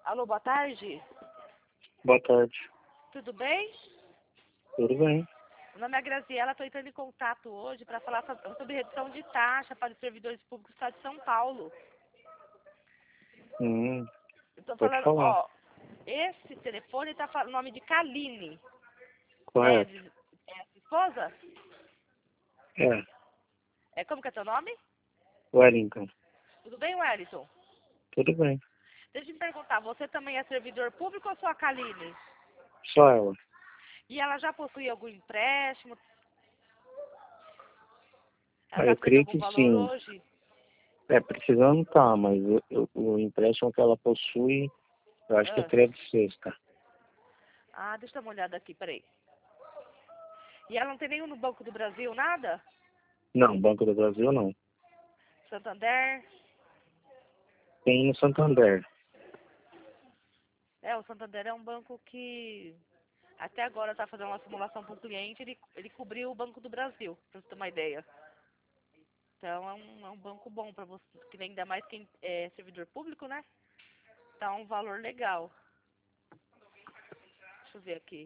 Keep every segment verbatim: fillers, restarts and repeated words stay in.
Alô, boa tarde. Boa tarde. Tudo bem? Tudo bem? Meu nome é Graziela, estou entrando em contato hoje para falar so- sobre redução de taxa para os servidores públicos do Estado de São Paulo. Hum, Estou pode falando, falar. ó, esse telefone está falando o nome de Kaline Correto. Neves, é a sua esposa? É, É, como que é teu nome? Wellington. Tudo bem, Wellington? Tudo bem. Deixa eu me perguntar, você também é servidor público ou só a Kaline? Só ela. E ela já possui algum empréstimo? Ela Ah, está eu precisando de creio algum que valor sim. hoje? É, precisando tá, mas eu- eu- o empréstimo que ela possui, eu acho que é Ah, crédito sexta. ah, deixa eu dar uma olhada aqui, peraí. E ela não tem nenhum no Banco do Brasil, nada? Não, Banco do Brasil não. Santander? Tem no Santander. É, o Santander é um banco que até agora está fazendo uma simulação para o cliente, ele, ele cobriu o Banco do Brasil, para você ter uma ideia. Então é um, é um banco bom para você, que ainda mais quem é servidor público, né? Tá um valor legal. Deixa eu ver aqui.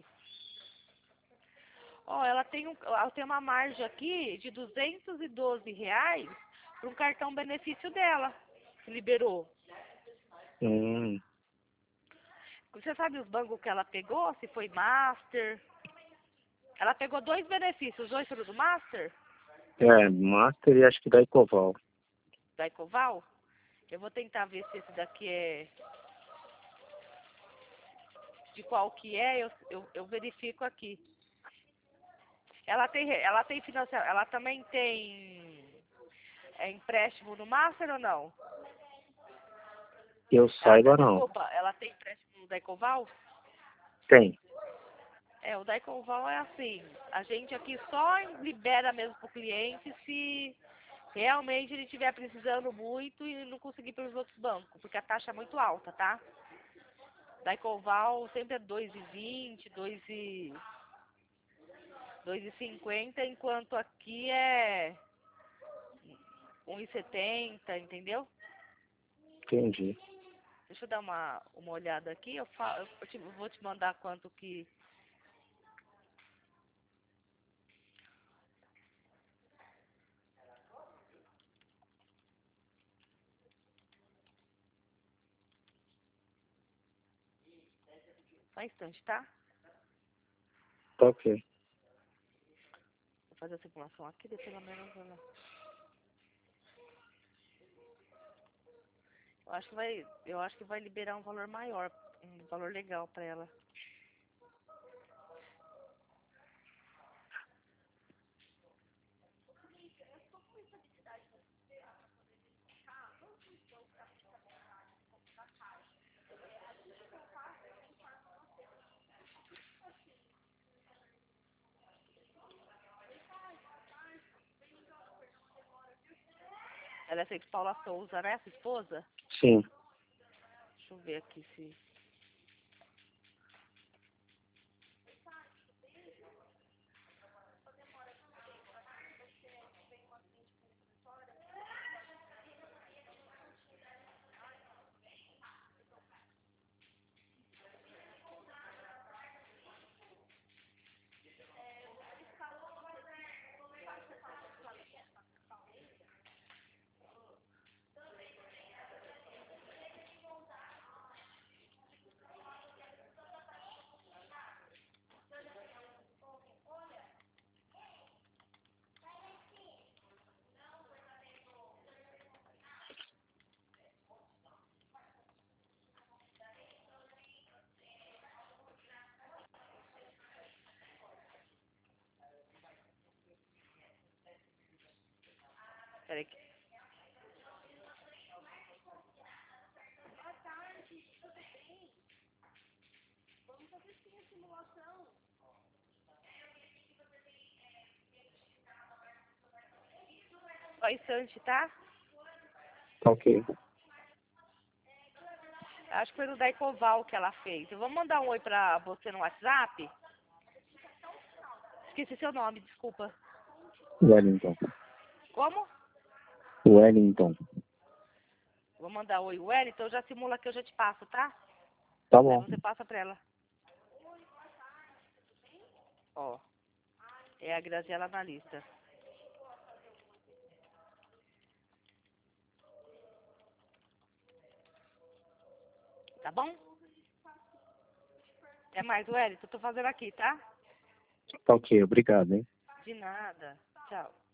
Ó, ela tem, um, ela tem uma margem aqui de duzentos e doze reais para um cartão benefício dela, que liberou. Hum, Você sabe os bancos que ela pegou? Se foi Master? Ela pegou dois benefícios, os dois foram do Master, é, Master e acho que da Ecoval. da Ecoval. Eu vou tentar ver se esse daqui é... De qual que é, eu, eu, eu verifico aqui. Ela tem, ela tem financiamento, ela também tem é, empréstimo no Master ou não? Que eu Ela, saiba não. desculpa, ela tem empréstimo da Ecoval? Tem. É, o da Ecoval é assim, a gente aqui só libera mesmo pro cliente se realmente ele estiver precisando muito e não conseguir pelos outros bancos, porque a taxa é muito alta, tá? Da Ecoval sempre é dois e vinte, dois e dois e cinquenta, enquanto aqui é um e setenta, entendeu? Entendi. Deixa eu dar uma, uma olhada aqui, eu, fa eu te- vou te mandar quanto que... Só um instante, tá? Tá ok. Vou fazer a simulação aqui, daí pelo menos ela... Eu acho que vai, eu acho que vai liberar um valor maior, um valor legal pra ela. Ela é feita Paula Souza, né, sua esposa? Sim. Deixa eu ver aqui se... Peraí. que- Só um instante, tá? Tá ok. Acho que foi no da Ecoval que ela fez. Eu vou mandar um oi pra você no WhatsApp. Esqueci seu nome, desculpa. Wellington. Como? Wellington. Vou mandar oi, Wellington, eu já simula que eu já te passo, tá? Tá Aí bom. você passa pra ela. Ó, é a Graziela analista. Tá bom? Até mais, Wellington. Tô fazendo aqui, tá? Tá ok, obrigado, hein? De nada. Tchau.